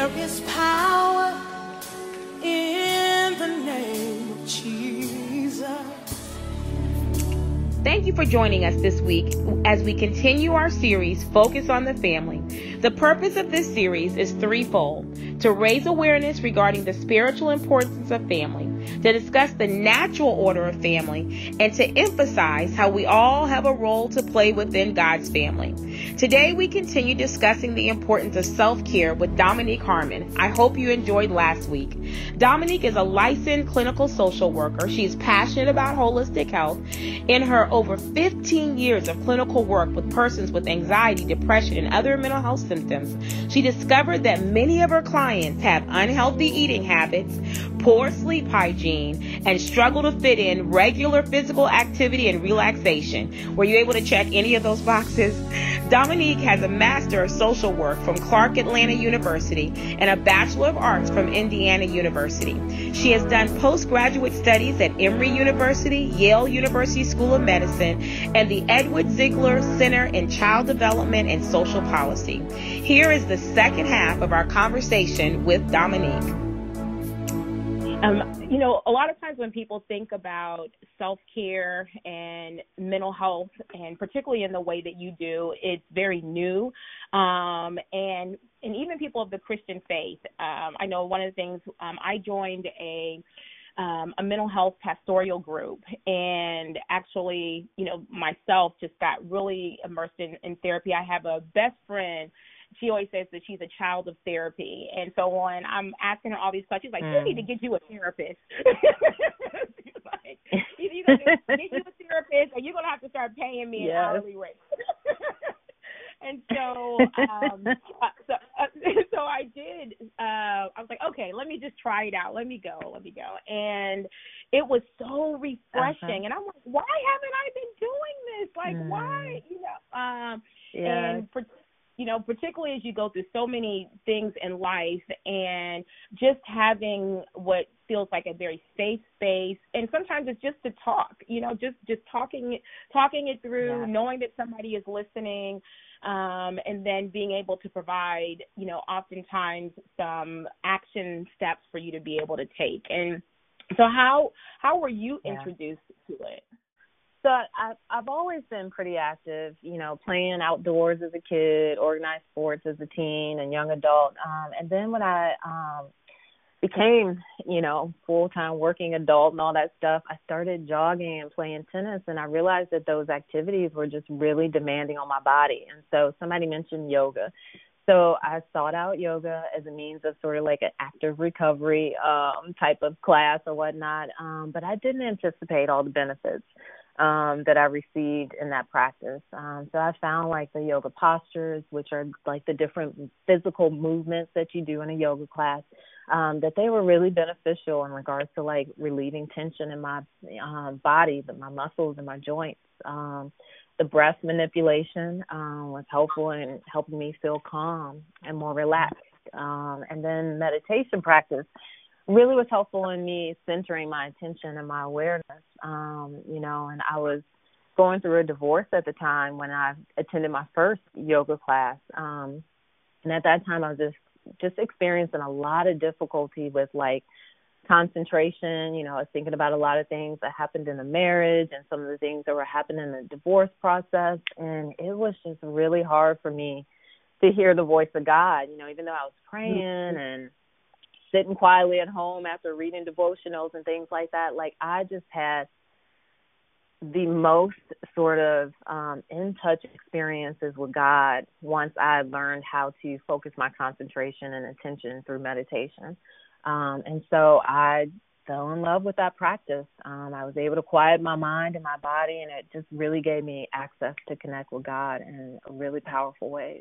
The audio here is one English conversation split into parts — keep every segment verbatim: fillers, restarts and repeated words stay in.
There is power in the name of Jesus. Thank you for joining us this week as we continue our series, Focus on the Family. The purpose of this series is threefold: to raise awareness regarding the spiritual importance of family, to discuss the natural order of family, and to emphasize how we all have a role to play within God's family. Today, we continue discussing the importance of self-care with Dominique Harmon. I hope you enjoyed last week. Dominique is a licensed clinical social worker. She is passionate about holistic health. In her over fifteen years of clinical work with persons with anxiety, depression, and other mental health symptoms, she discovered that many of her clients have unhealthy eating habits, poor sleep hygiene, and struggle to fit in regular physical activity and relaxation. Were you able to check any of those boxes? Dominique has a Master of Social Work from Clark Atlanta University and a Bachelor of Arts from Indiana University. She has done postgraduate studies at Emory University, Yale University School of Medicine, and the Edward Ziegler Center in Child Development and Social Policy. Here is the second half of our conversation with Dominique. Um, you know, a lot of times when people think about self-care and mental health, and particularly in the way that you do, it's very new. Um, and and even people of the Christian faith, um, I know one of the things, um, I joined a um, a mental health pastoral group, and actually, you know, myself just got really immersed in, in therapy. I have a best friend. She always says that she's a child of therapy. And so on, I'm asking her all these questions. She's like, mm. you need to get you a therapist. Like, either you're going to get you a therapist or you're going to have to start paying me an yes. hourly rate. And so, um, uh, so, uh, so I did, uh, I was like, okay, let me just try it out. Let me go, let me go. And it was so refreshing. Uh-huh. And I'm like, why haven't I been doing this? Like, mm. why, you know, um, yes. and for, you know, particularly as you go through so many things in life, and just having what feels like a very safe space, and sometimes it's just to talk, you know, just, just talking, talking it through, yeah. knowing that somebody is listening, um, and then being able to provide, you know, oftentimes some action steps for you to be able to take. And so how, how were you yeah. introduced to it? So I, I've always been pretty active, you know, playing outdoors as a kid, organized sports as a teen and young adult. Um, and then when I um, became, you know, full-time working adult and all that stuff, I started jogging and playing tennis, and I realized that those activities were just really demanding on my body. And so somebody mentioned yoga. So I sought out yoga as a means of sort of like an active recovery um, type of class or whatnot, um, but I didn't anticipate all the benefits Um, that I received in that practice. Um, so I found like the yoga postures, which are like the different physical movements that you do in a yoga class, um, that they were really beneficial in regards to like relieving tension in my um, body, my muscles and my joints. Um, the breath manipulation um, was helpful in helping me feel calm and more relaxed. Um, and then meditation practice really was helpful in me centering my attention and my awareness, um, you know, and I was going through a divorce at the time when I attended my first yoga class. Um, and at that time, I was just, just experiencing a lot of difficulty with, like, concentration. You know, I was thinking about a lot of things that happened in the marriage and some of the things that were happening in the divorce process. And it was just really hard for me to hear the voice of God, you know, even though I was praying mm-hmm. and sitting quietly at home after reading devotionals and things like that. Like, I just had the most sort of um, in-touch experiences with God once I learned how to focus my concentration and attention through meditation. Um, and so I fell in love with that practice. Um, I was able to quiet my mind and my body, and it just really gave me access to connect with God in really powerful ways.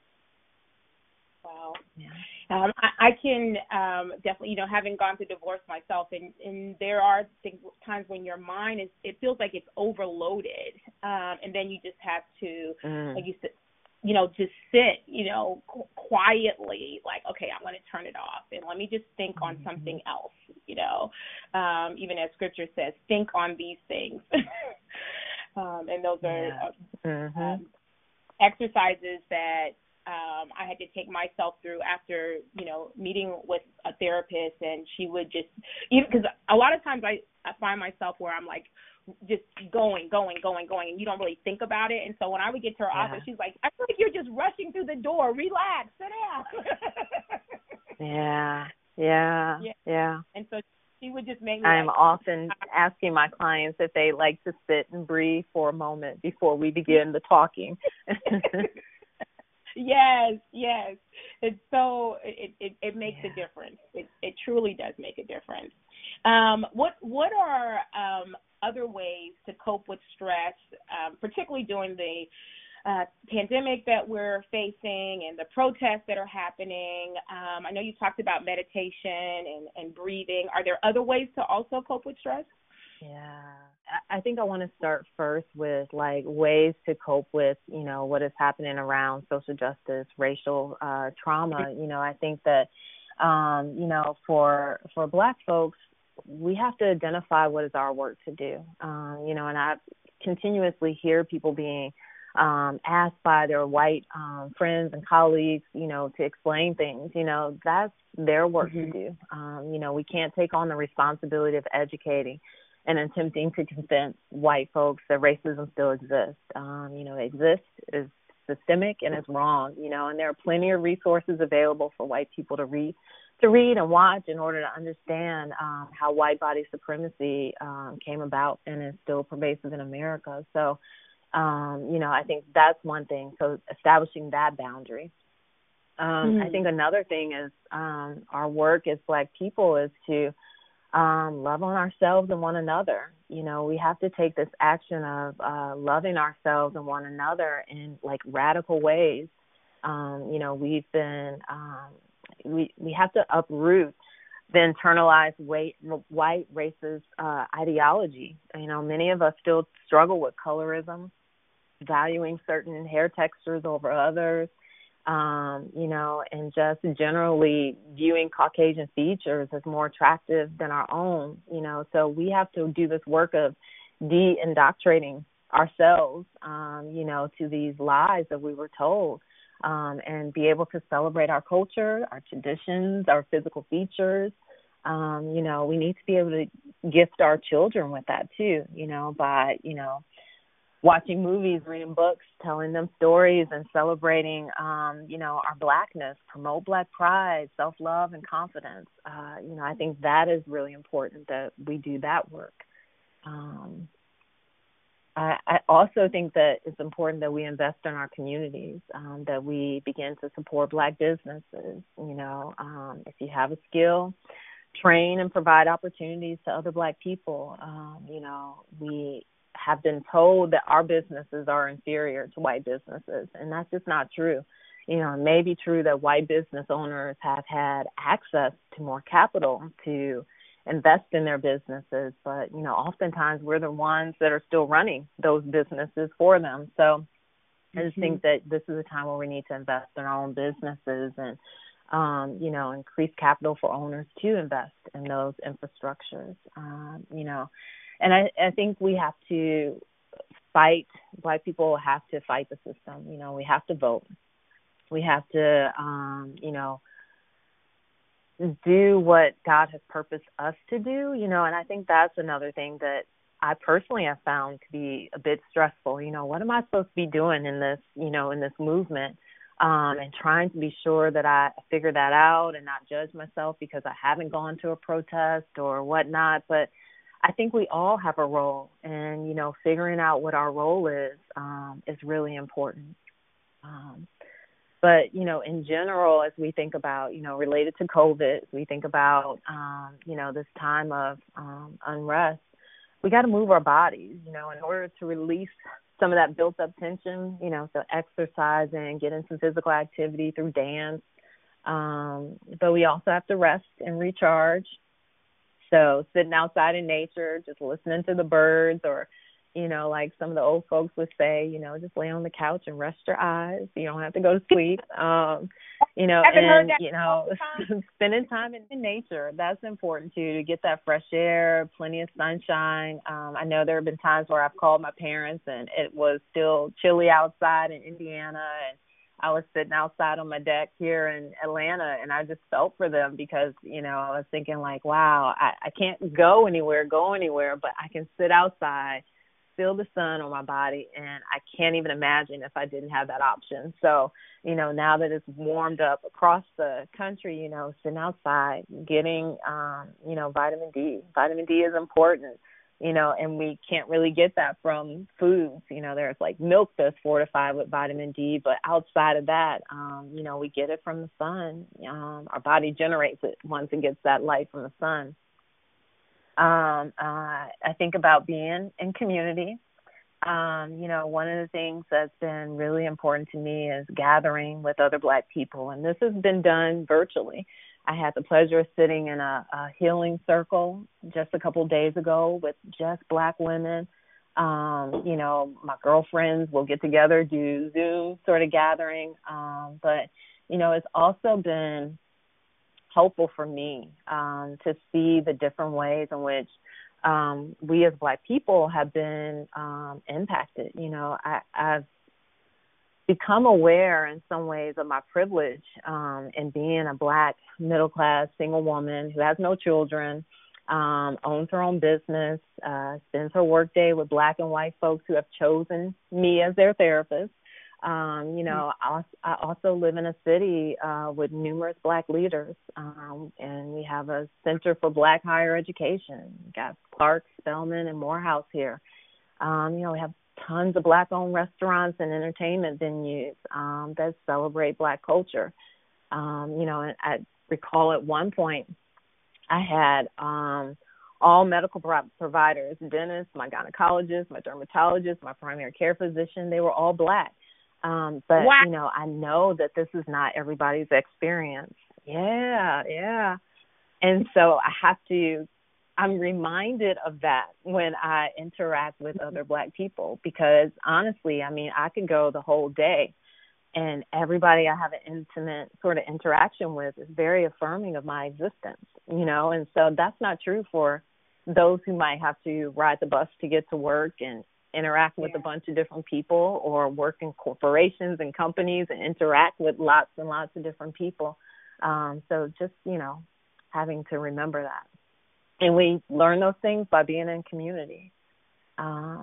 Wow. Yeah. Um, I, I can um, definitely, you know, having gone through divorce myself, and, and there are things, times when your mind is, it feels like it's overloaded, um, and then you just have to, mm. like you said, you know, just sit, you know, qu- quietly, like, okay, I'm going to turn it off, and let me just think on mm-hmm. something else, you know, um, even as Scripture says, think on these things, um, and those are yeah. uh, mm-hmm. um, exercises that um, I had to take myself through after, you know, meeting with a therapist, and she would just, even because a lot of times I, I find myself where I'm like just going, going, going, going, and you don't really think about it. And so when I would get to her Yeah. office, she's like, I feel like you're just rushing through the door. Relax, sit down. Yeah, yeah, yeah. yeah. And so she would just make me I'm like, often asking my clients if they like to sit and breathe for a moment before we begin the talking. Yes, yes. It's so it it, it makes yeah. a difference. It it truly does make a difference. Um, what what are um, other ways to cope with stress, um, particularly during the uh, pandemic that we're facing and the protests that are happening? Um, I know you talked about meditation and, and breathing. Are there other ways to also cope with stress? Yeah, I think I want to start first with like ways to cope with, you know, what is happening around social justice, racial uh, trauma. You know, I think that, um, you know, for for Black folks, we have to identify what is our work to do. Um, you know, and I continuously hear people being um, asked by their white um, friends and colleagues, you know, to explain things. You know, that's their work mm-hmm. to do. Um, you know, we can't take on the responsibility of educating and attempting to convince white folks that racism still exists. Um, you know, it exists, is systemic, and it's wrong, you know, and there are plenty of resources available for white people to read to read and watch in order to understand um, how white body supremacy um, came about and is still pervasive in America. So, um, you know, I think that's one thing, so establishing that boundary. Um, mm. I think another thing is um, our work as Black people is to Um, love on ourselves and one another. You know, we have to take this action of uh, loving ourselves and one another in like radical ways. Um, you know, we've been, um, we we have to uproot the internalized white, white racist uh, ideology. You know, many of us still struggle with colorism, valuing certain hair textures over others. Um, you know, and just generally viewing Caucasian features as more attractive than our own, you know. So we have to do this work of de-indoctrinating ourselves, um, you know, to these lies that we were told, um, and be able to celebrate our culture, our traditions, our physical features. Um, you know, we need to be able to gift our children with that too, you know, by, you know, watching movies, reading books, telling them stories, and celebrating, um, you know, our Blackness, promote Black pride, self-love, and confidence. Uh, you know, I think that is really important that we do that work. Um, I, I also think that it's important that we invest in our communities, um, that we begin to support Black businesses. You know, um, if you have a skill, train and provide opportunities to other Black people. Um, you know, we have been told that our businesses are inferior to white businesses, and that's just not true. You know, it may be true that white business owners have had access to more capital to invest in their businesses, but, you know, oftentimes we're the ones that are still running those businesses for them. So mm-hmm. I just think that this is a time where we need to invest in our own businesses and, um, you know, increase capital for owners to invest in those infrastructures, um, you know. And I, I think we have to fight, Black people have to fight the system. You know, we have to vote. We have to, um, you know, do what God has purposed us to do, you know, and I think that's another thing that I personally have found to be a bit stressful. You know, what am I supposed to be doing in this, you know, in this movement, um, and trying to be sure that I figure that out and not judge myself because I haven't gone to a protest or whatnot. But I think we all have a role, and, you know, figuring out what our role is um, is really important. Um, but, you know, in general, as we think about, you know, related to COVID, we think about, um, you know, this time of um, unrest, we got to move our bodies, you know, in order to release some of that built up tension, you know, so exercising, getting some physical activity through dance. Um, but we also have to rest and recharge. So sitting outside in nature, just listening to the birds, or, you know, like some of the old folks would say, you know, just lay on the couch and rest your eyes. You don't have to go to sleep. Um, you know, and, you know, spending time in, in nature, that's important too, to get that fresh air, plenty of sunshine. Um, I know there have been times where I've called my parents and it was still chilly outside in Indiana, and I was sitting outside on my deck here in Atlanta, and I just felt for them because, you know, I was thinking like, wow, I, I can't go anywhere, go anywhere, but I can sit outside, feel the sun on my body, and I can't even imagine if I didn't have that option. So, you know, now that it's warmed up across the country, you know, sitting outside, getting, um, you know, vitamin D. Vitamin D is important, you know, and we can't really get that from foods. You know, there's like milk that's fortified with vitamin D, but outside of that, um, you know, we get it from the sun. Um, our body generates it once it gets that light from the sun. Um, uh, I think about being in community. Um, you know, one of the things that's been really important to me is gathering with other Black people, and this has been done virtually. I had the pleasure of sitting in a, a healing circle just a couple of days ago with just Black women. Um, you know, my girlfriends will get together, do Zoom sort of gathering, um, but, you know, it's also been helpful for me um, to see the different ways in which um, we as Black people have been um, impacted. You know, I, I've become aware in some ways of my privilege um, in being a Black middle-class single woman who has no children, um, owns her own business, uh, spends her workday with Black and white folks who have chosen me as their therapist. Um, you know, I, I also live in a city uh, with numerous Black leaders, um, and we have a Center for Black Higher Education. We've got Clark, Spelman, and Morehouse here. Um, you know, we have tons of Black-owned restaurants and entertainment venues um, that celebrate Black culture. Um, you know, and I recall at one point I had um, all medical pro- providers, dentists, my gynecologist, my dermatologist, my primary care physician, they were all Black. Um, but, wow. you know, I know that this is not everybody's experience. Yeah, yeah. And so I have to, I'm reminded of that when I interact with other Black people because, honestly, I mean, I could go the whole day and everybody I have an intimate sort of interaction with is very affirming of my existence, you know, and so that's not true for those who might have to ride the bus to get to work and interact with yeah. a bunch of different people or work in corporations and companies and interact with lots and lots of different people. Um, so just, you know, having to remember that. And we learn those things by being in community. Um,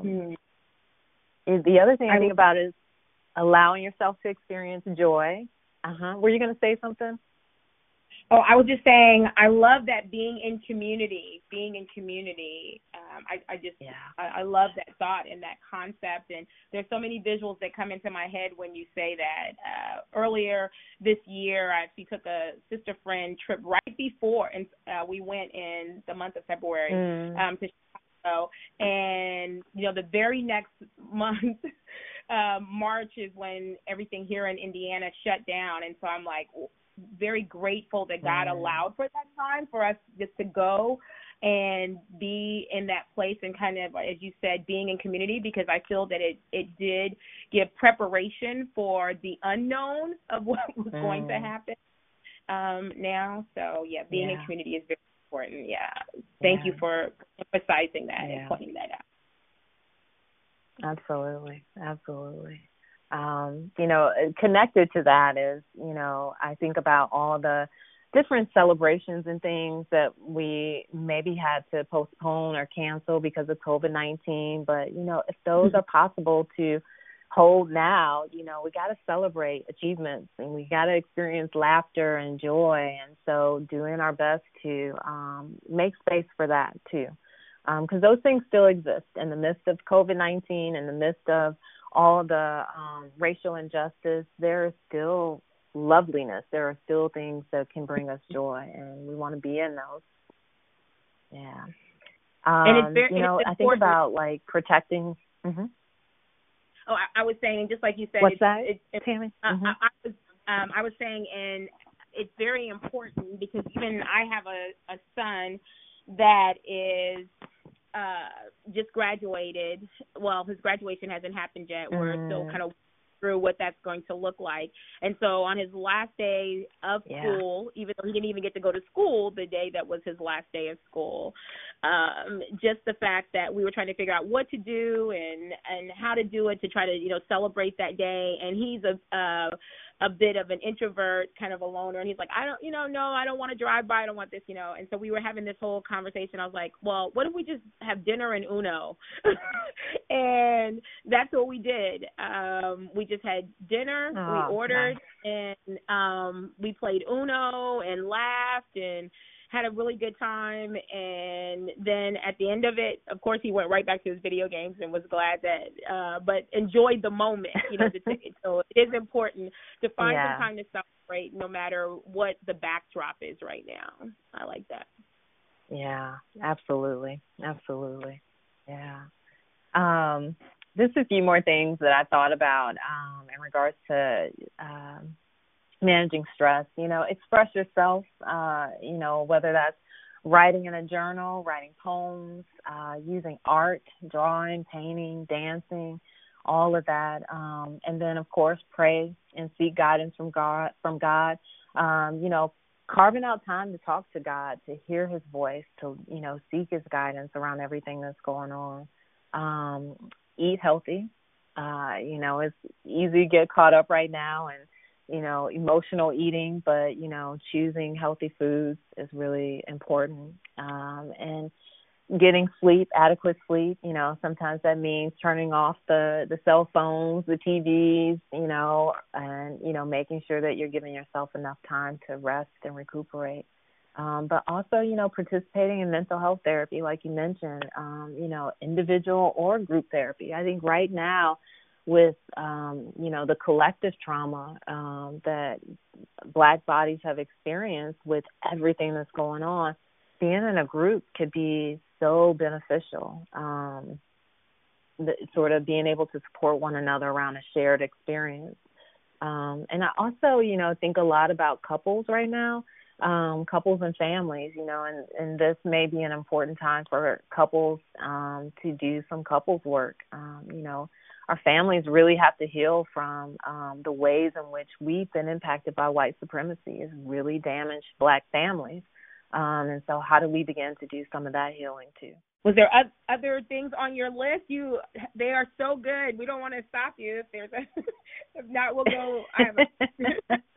mm. The other thing I, I think about is allowing yourself to experience joy. Uh-huh. Were you going to say something? Oh, I was just saying, I love that being in community, being in community. Um, I, I just, yeah. I, I love that thought and that concept. And there's so many visuals that come into my head when you say that. Uh, earlier this year, I actually took a sister friend trip right before, and uh, we went in the month of February mm. um, to Chicago. And, you know, the very next month, uh, March is when everything here in Indiana shut down. And so I'm like, very grateful that God allowed for that time for us just to go and be in that place and kind of, as you said, being in community, because I feel that it, it did give preparation for the unknown of what was mm. going to happen um, now. So, yeah, being yeah. in community is very important. Yeah. Thank yeah. you for emphasizing that yeah. and pointing that out. Absolutely. Absolutely. Um, you know, connected to that is, you know, I think about all the different celebrations and things that we maybe had to postpone or cancel because of COVID nineteen. But, you know, if those are possible to hold now, you know, we got to celebrate achievements and we got to experience laughter and joy. And so doing our best to um, make space for that, too, because um, those things still exist in the midst of COVID nineteen, in the midst of all the um, racial injustice. There is still loveliness. There are still things that can bring us joy, and we want to be in those. Yeah. Um, and it's very, you know, I think about, like, protecting. Mm-hmm. Oh, I, I was saying, just like you said. What's it's, that, it's, it's, Tammy? Uh, mm-hmm. I, I, was, um, I was saying, and it's very important because even I have a, a son that is – Uh, just graduated. Well, his graduation hasn't happened yet. We're mm. still kind of through what that's going to look like. And so on his last day of yeah. school, even though he didn't even get to go to school the day that was his last day of school, um, just the fact that we were trying to figure out what to do and, and how to do it to try to, you know, celebrate that day. And he's a, uh, a bit of an introvert, kind of a loner, and he's like, I don't, you know, no, I don't want to drive by, I don't want this, you know. And so we were having this whole conversation. I was like, well, what if we just have dinner and Uno? And that's what we did. Um, we just had dinner, oh, we ordered, nice. and um, we played Uno and laughed and had a really good time. And then at the end of it, of course, he went right back to his video games and was glad that, uh, but enjoyed the moment, you know. to t- so it is important to find yeah. some time to celebrate no matter what the backdrop is right now. I like that. Yeah, absolutely. Absolutely. Yeah. Um, just a few more things that I thought about um, in regards to um, managing stress. You know, express yourself, uh, you know, whether that's writing in a journal, writing poems, uh, using art, drawing, painting, dancing, all of that. Um, and then, of course, pray and seek guidance from God, from God. Um, you know, carving out time to talk to God, to hear his voice, to, you know, seek his guidance around everything that's going on. Um, eat healthy. Uh, you know, it's easy to get caught up right now and, you know, emotional eating, but, you know, choosing healthy foods is really important. Um, and getting sleep, adequate sleep, you know, sometimes that means turning off the, the cell phones, the T Vs, you know, and, you know, making sure that you're giving yourself enough time to rest and recuperate. Um, but also, you know, participating in mental health therapy, like you mentioned, um, you know, individual or group therapy. I think right now with, um, you know, the collective trauma um, that Black bodies have experienced with everything that's going on, being in a group could be so beneficial, um, the, sort of being able to support one another around a shared experience. Um, and I also, you know, think a lot about couples right now. Um, couples and families, you know, and, and this may be an important time for couples um, to do some couples work. Um, you know, our families really have to heal from um, the ways in which we've been impacted by white supremacy. It's really damaged Black families. Um, and so how do we begin to do some of that healing too? Was there other things on your list? You, they are so good. We don't want to stop you if there's a, if not, we'll go. I have a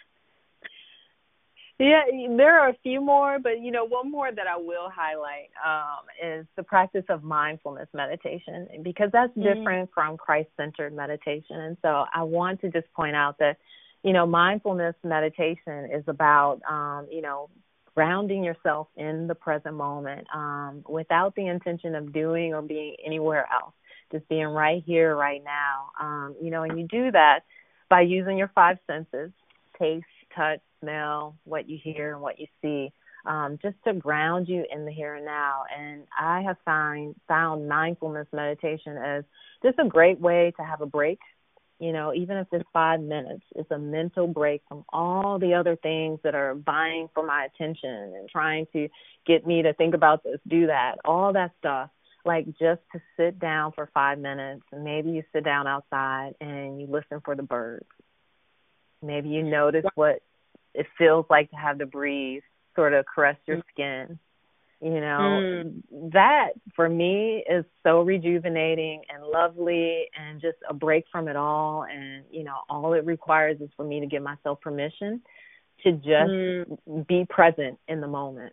Yeah, there are a few more, but, you know, one more that I will highlight um, is the practice of mindfulness meditation, because that's different mm. from Christ-centered meditation. And so I want to just point out that, you know, mindfulness meditation is about, um, you know, grounding yourself in the present moment um, without the intention of doing or being anywhere else, just being right here, right now. Um, you know, and you do that by using your five senses, taste, touch, smell, what you hear and what you see, um, just to ground you in the here and now. And I have find, found mindfulness meditation as just a great way to have a break. You know, even if it's five minutes, it's a mental break from all the other things that are vying for my attention and trying to get me to think about this, do that, all that stuff. Like just to sit down for five minutes, and maybe you sit down outside and you listen for the birds. Maybe you notice what it feels like to have the breeze sort of caress your skin. You know, mm. that for me is so rejuvenating and lovely and just a break from it all. And, you know, all it requires is for me to give myself permission to just mm. be present in the moment.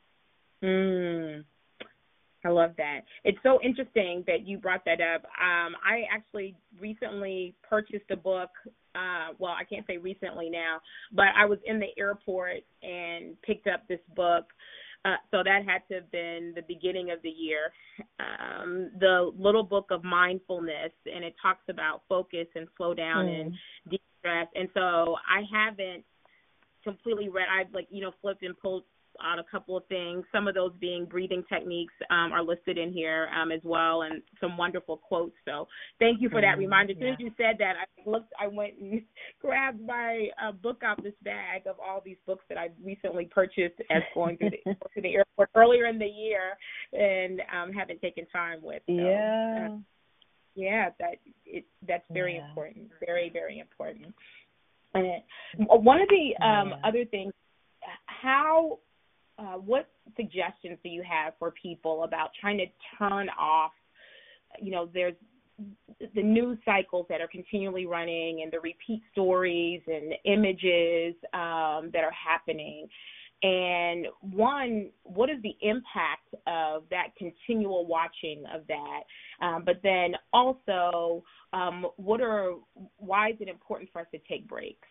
Mm. I love that. It's so interesting that you brought that up. Um, I actually recently purchased a book. Uh, well, I can't say recently now, but I was in the airport and picked up this book. Uh, so that had to have been the beginning of the year. Um, the Little Book of Mindfulness, and it talks about focus and slow down mm. and de-stress. And so I haven't completely read. I've like, you know, flipped and pulled out a couple of things. Some of those being breathing techniques um, are listed in here um, as well, and some wonderful quotes. So thank you for that mm, reminder. As soon yeah. as you said that, I looked, I went and grabbed my uh, book out this bag of all these books that I recently purchased as going through the, to the airport earlier in the year, and um, haven't taken time with. So, yeah, uh, yeah, that it that's very yeah. important. Very, very important. And one of the um, yeah. other things, how. Uh, what suggestions do you have for people about trying to turn off, you know, there's the news cycles that are continually running and the repeat stories and images um, that are happening. And one, what is the impact of that continual watching of that? Um, but then also, um, what are, why is it important for us to take breaks?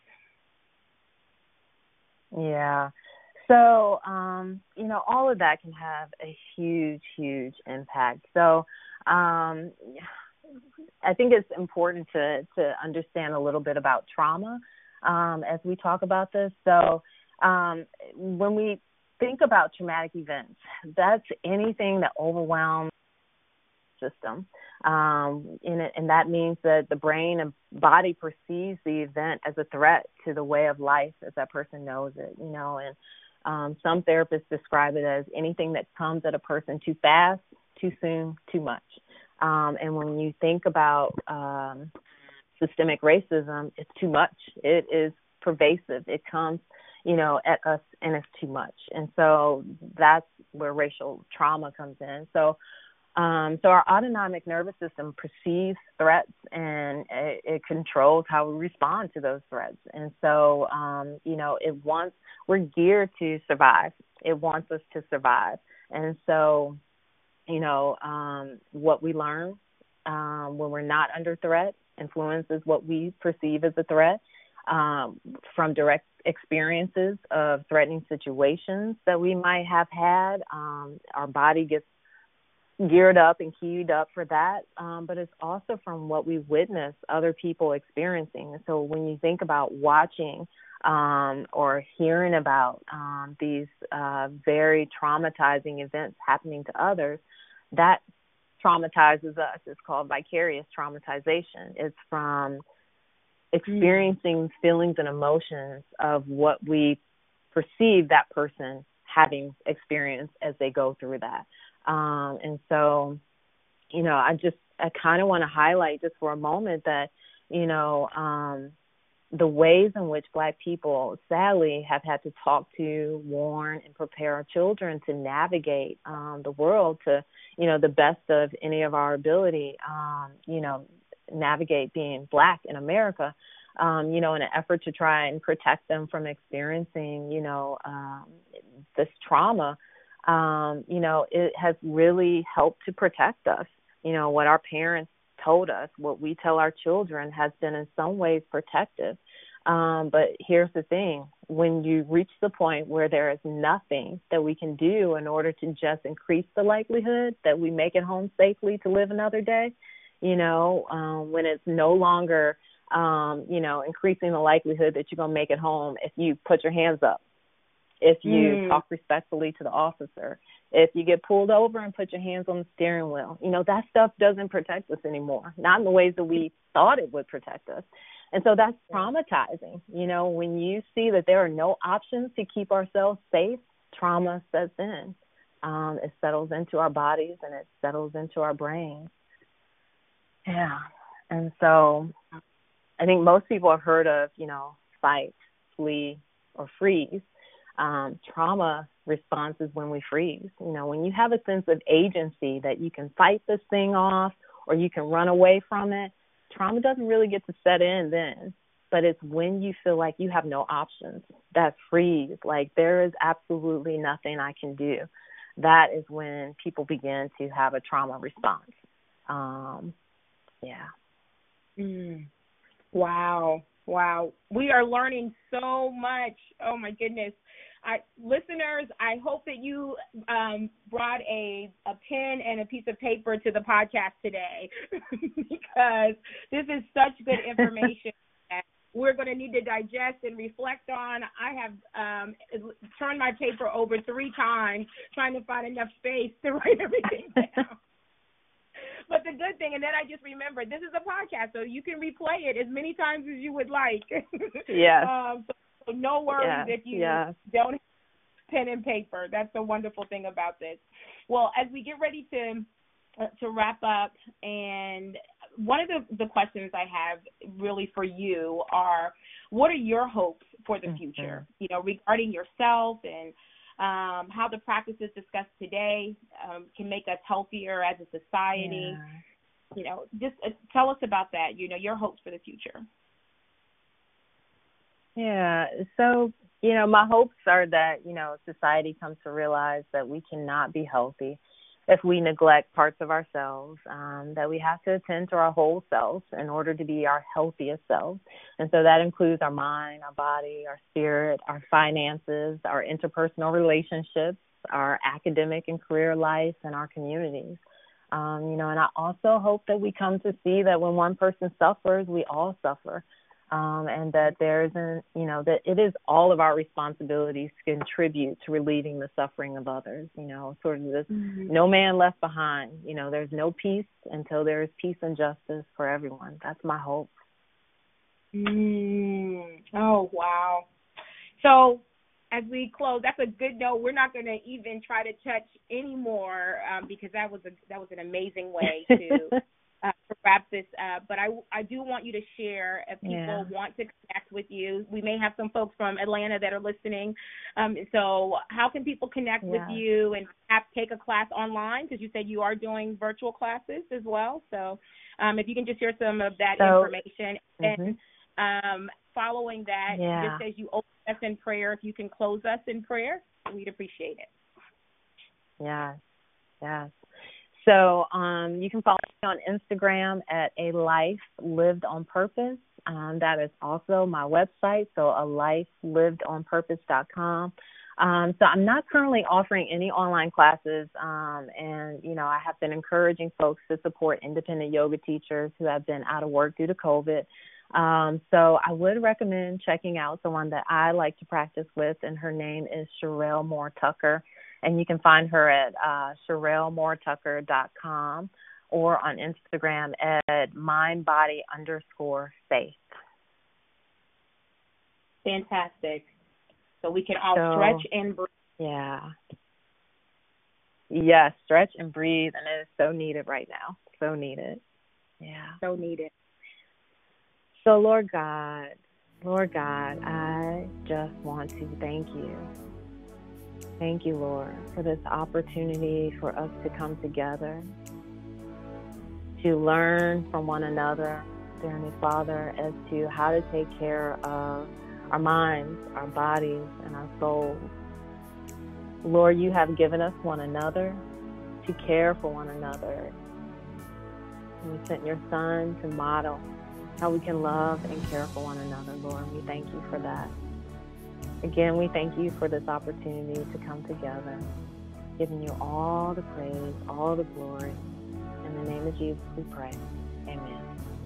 Yeah. So, um, you know, all of that can have a huge, huge impact. So, um, I think it's important to, to understand a little bit about trauma um, as we talk about this. So, um, when we think about traumatic events, that's anything that overwhelms the system. Um, and, it, and that means that the brain and body perceives the event as a threat to the way of life as that person knows it, you know, and Um, some therapists describe it as anything that comes at a person too fast, too soon, too much. Um, and when you think about um, systemic racism, it's too much. It is pervasive. It comes, you know, at us, and it's too much. And so that's where racial trauma comes in. So, um, so our autonomic nervous system perceives threats, and it, it controls how we respond to those threats. And so, um, you know, it wants, we're geared to survive. It wants us to survive. And so, you know, um, what we learn um, when we're not under threat influences what we perceive as a threat um, from direct experiences of threatening situations that we might have had. Um, our body gets geared up and keyed up for that, um, but it's also from what we witness other people experiencing. So when you think about watching um, or hearing about um, these uh, very traumatizing events happening to others, that traumatizes us. It's called vicarious traumatization. It's from experiencing feelings and emotions of what we perceive that person having experienced as they go through that. Um, and so, you know, I just, I kind of want to highlight just for a moment that, you know, um, the ways in which Black people, sadly, have had to talk to, warn, and prepare our children to navigate um, the world to, you know, the best of any of our ability, um, you know, navigate being Black in America, um, you know, in an effort to try and protect them from experiencing, you know, um, this trauma. Um, you know, it has really helped to protect us. You know, what our parents told us, what we tell our children has been in some ways protective. Um, but here's the thing. When you reach the point where there is nothing that we can do in order to just increase the likelihood that we make it home safely to live another day, you know, um, when it's no longer, um, you know, increasing the likelihood that you're going to make it home if you put your hands up, if you mm. talk respectfully to the officer, if you get pulled over and put your hands on the steering wheel, you know, that stuff doesn't protect us anymore, not in the ways that we thought it would protect us. And so that's traumatizing. You know, when you see that there are no options to keep ourselves safe, trauma sets in. Um, it settles into our bodies and it settles into our brains. Yeah. And so I think most people have heard of, you know, fight, flee, or freeze. Um, trauma response is when we freeze. You know, when you have a sense of agency that you can fight this thing off or you can run away from it, trauma doesn't really get to set in then. But it's when you feel like you have no options, that freeze, like there is absolutely nothing I can do. That is when people begin to have a trauma response. Um, yeah. Mm. Wow. Wow. We are learning so much. Oh, my goodness. I, listeners, I hope that you um, brought a, a pen and a piece of paper to the podcast today because this is such good information that we're going to need to digest and reflect on. I have um, turned my paper over three times trying to find enough space to write everything down. But the good thing, and then I just remembered, this is a podcast, so you can replay it as many times as you would like. Yes. um, so, so no worries yeah. if you yeah. don't have pen and paper. That's the wonderful thing about this. Well, as we get ready to uh, to wrap up, and one of the, the questions I have really for you are, what are your hopes for the future, mm-hmm. you know, regarding yourself and Um, how the practices discussed today um, can make us healthier as a society. Yeah. you know, just uh, tell us about that, you know, your hopes for the future. Yeah, so, you know, my hopes are that, you know, society comes to realize that we cannot be healthy if we neglect parts of ourselves, um, that we have to attend to our whole selves in order to be our healthiest selves. And so that includes our mind, our body, our spirit, our finances, our interpersonal relationships, our academic and career life, and our communities. Um, you know, and I also hope that we come to see that when one person suffers, we all suffer. Um, and that there isn't, you know, that it is all of our responsibilities to contribute to relieving the suffering of others, you know, sort of this mm-hmm. no man left behind. You know, there's no peace until there is peace and justice for everyone. That's my hope. Mm. Oh, wow. So as we close, that's a good note. We're not going to even try to touch any more um, because that was a, that was an amazing way to Uh, to wrap this up, but I, I do want you to share if people yeah. want to connect with you. We may have some folks from Atlanta that are listening. Um, so how can people connect yeah. with you and have, take a class online? Because you said you are doing virtual classes as well. So um, if you can just share some of that so, information. Mm-hmm. And um, following that, yeah. just as you open us in prayer, if you can close us in prayer, we'd appreciate it. Yes, yes. So um, you can follow me on Instagram at A Life Lived on Purpose. Um, that is also my website, so a life lived on purpose dot com. Um, so I'm not currently offering any online classes, um, and, you know, I have been encouraging folks to support independent yoga teachers who have been out of work due to COVID. Um, so I would recommend checking out someone that I like to practice with, and her name is Sherelle Moore Tucker. And you can find her at uh, Sherelle Moore Tucker dot com or on Instagram at mindbody underscore faith. Fantastic. So we can all so, stretch and breathe. Yeah. Yes, stretch and breathe, and it is so needed right now. So needed. Yeah. So needed. So, Lord God, Lord God, I just want to thank you. Thank you, Lord, for this opportunity for us to come together, to learn from one another, dear Heavenly Father, as to how to take care of our minds, our bodies, and our souls. Lord, you have given us one another to care for one another. And you sent your Son to model how we can love and care for one another, Lord. We thank you for that. Again, we thank you for this opportunity to come together, giving you all the praise, all the glory. In the name of Jesus, we pray. Amen.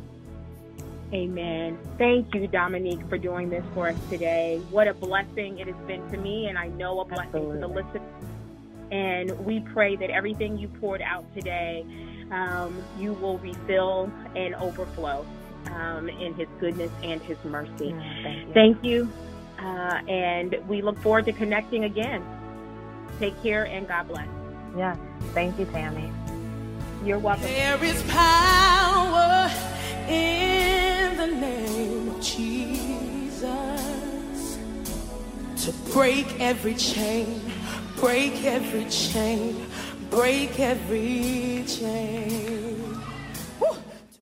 Amen. Thank you, Dominique, for doing this for us today. What a blessing it has been to me, and I know a blessing Absolutely. to the listeners. And we pray that everything you poured out today, um, you will refill and overflow um, in his goodness and his mercy. Yeah, thank you. Thank you. Uh, and we look forward to connecting again. Take care and God bless. Yeah. Thank you, Tammy. You're welcome. There is power in the name of Jesus to break every chain, break every chain, break every chain.